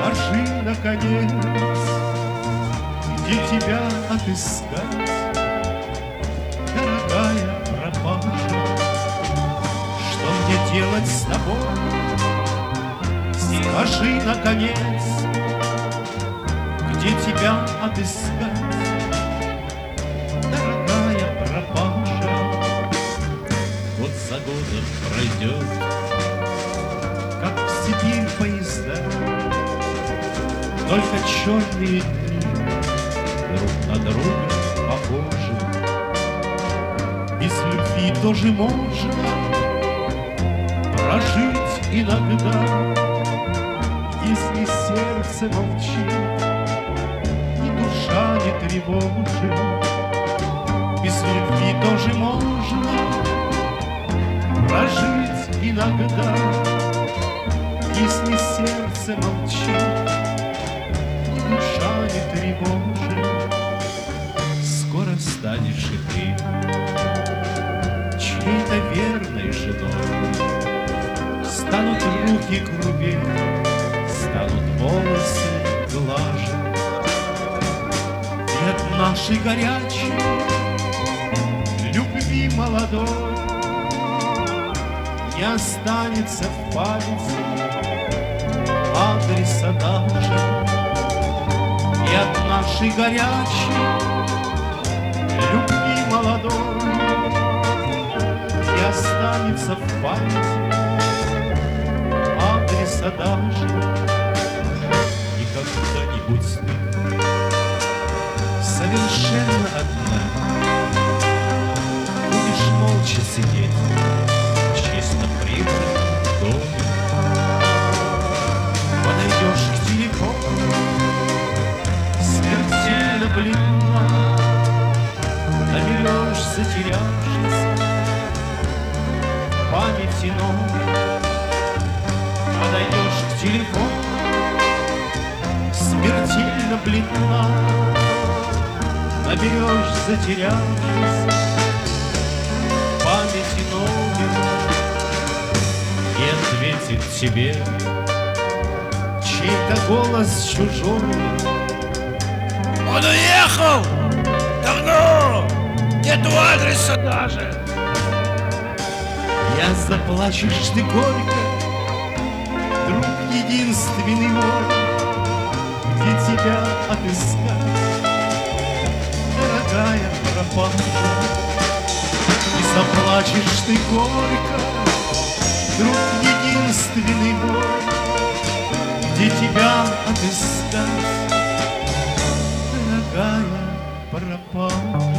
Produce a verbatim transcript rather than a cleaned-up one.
Скажи, наконец, где тебя отыскать, дорогая пропажа? Что мне делать с тобой? Скажи, наконец, где тебя отыскать, дорогая пропажа? Год за годом пройдет, как в Сибирь поезда, только черные дни друг на друга похожи. Без любви тоже можно прожить иногда, если сердце молчит и душа не тревожит. Без любви тоже можно прожить иногда, если сердце молчит и душа не тревожит. Скоро станешь и ты чьей-то верной женой, станут руки грубее, станут волосы глаже, и от нашей горячей любви молодой не останется в памяти адреса даже. И от нашей горячей любви молодой не останется в памяти адреса даже. И когда-нибудь ты совершенно одна будешь молча сидеть в чисто прибранном доме, подойдешь к телефону, смертельно бледна, наберешь, затерявшись в памяти новой. Подойдешь к телефону, смертельно бледна, наберешь, затерявшись в памяти новой, и ответит тебе чей-то голос чужой. Он уехал! Давно! Нету адреса даже! Я заплачешь ты горько, друг единственный мой, где тебя отыскать, дорогая пропажа? И заплачешь ты горько, друг единственный мой, где тебя отыскать, дорогая пропажа?